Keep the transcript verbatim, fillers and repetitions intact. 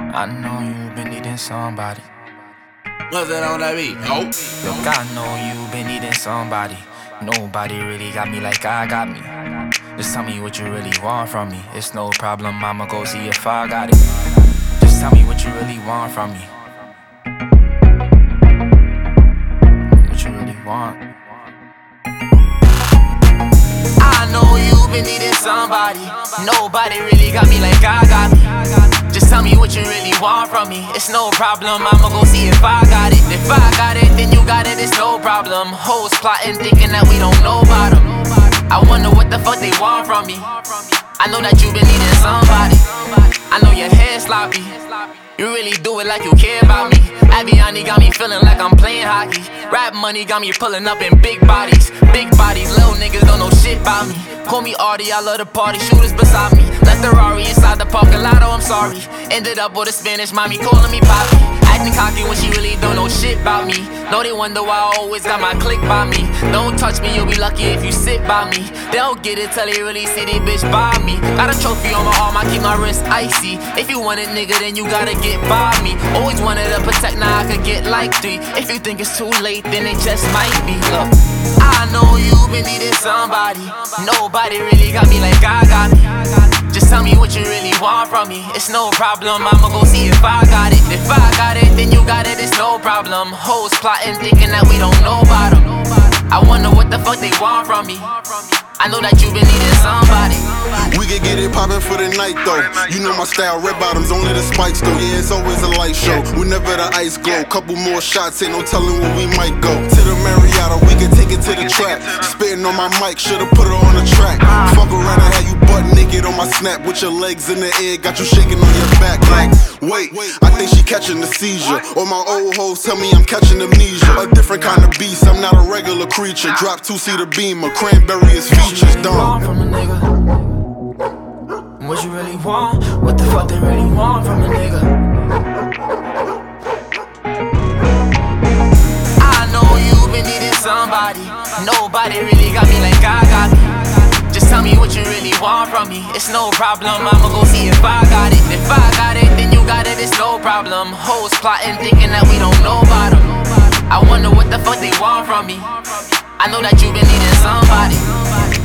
I know you've been needing somebody. What's that on that beat? Oh. Look, I know you've been needing somebody. Nobody really got me like I got me. Just tell me what you really want from me. It's no problem, I'ma go see if I got it. Just tell me what you really want from me. What you really want. I know you've been needing somebody. Nobody really got me like I got me. Just tell me what you really want from me. It's no problem, I'ma go see if I got it. If I got it, then you got it, it's no problem. Hoes plotting, thinking that we don't know about them. I wonder what the fuck they want from me. I know that you been needing somebody. I know your hair sloppy. You really do it like you care about me. Aviani got me feeling like I'm playing hockey. Rap money got me pulling up in big bodies. Big bodies, little niggas don't know shit about me. Call me Artie, I love the party, shooters beside me. Left the Rari inside the parking lot, oh I'm sorry. Ended up with a Spanish mommy calling me Poppy. Acting cocky when she really don't know shit about me. Know they wonder why I always got my click by me. Don't touch me, you'll be lucky if you sit by me. They don't get it till they really see they bitch by me. Got a trophy on my arm, I keep my wrist icy. If you want it, nigga, then you gotta get by me. Always wanted to protect, now I could get like three. If you think it's too late, then it just might be. Look, I know you've been needing somebody. Nobody really got me like I got me. Just tell me what you really want from me. It's no problem, I'ma go see if I got it. If I got it, then you got it, it's no problem. Hoes plotting, thinking that we don't know about them. I wonder what the fuck they want from me. I know that you been needing somebody. We could get it poppin' for the night though. You know my style, red bottoms, only the spikes though. Yeah, it's always a light show. Whenever the ice glow, couple more shots, ain't no telling where we might go. To the Marietta, we can take it to the trap. Spitting on my mic, should've put her on the track. Fuck around and have you butt naked on my snap with your legs in the air, got you shaking on your back. Like, wait, I think she catching the seizure. Or my old hoes tell me I'm catching amnesia. A different kind of beast, I'm not a regular creature. Drop two-seater beamer, cranberry is features. What you really want from a nigga? What you really want? What the fuck they really want from a nigga? I know you've been needing somebody. Nobody really got me like I got me. Just tell me what you really want from me. It's no problem, I'ma go see if I got it. If I got it, then you got it, it's no problem. Hoes plotting, thinking that we don't know about them. I wonder what the fuck they want from me. I know that you been needing somebody.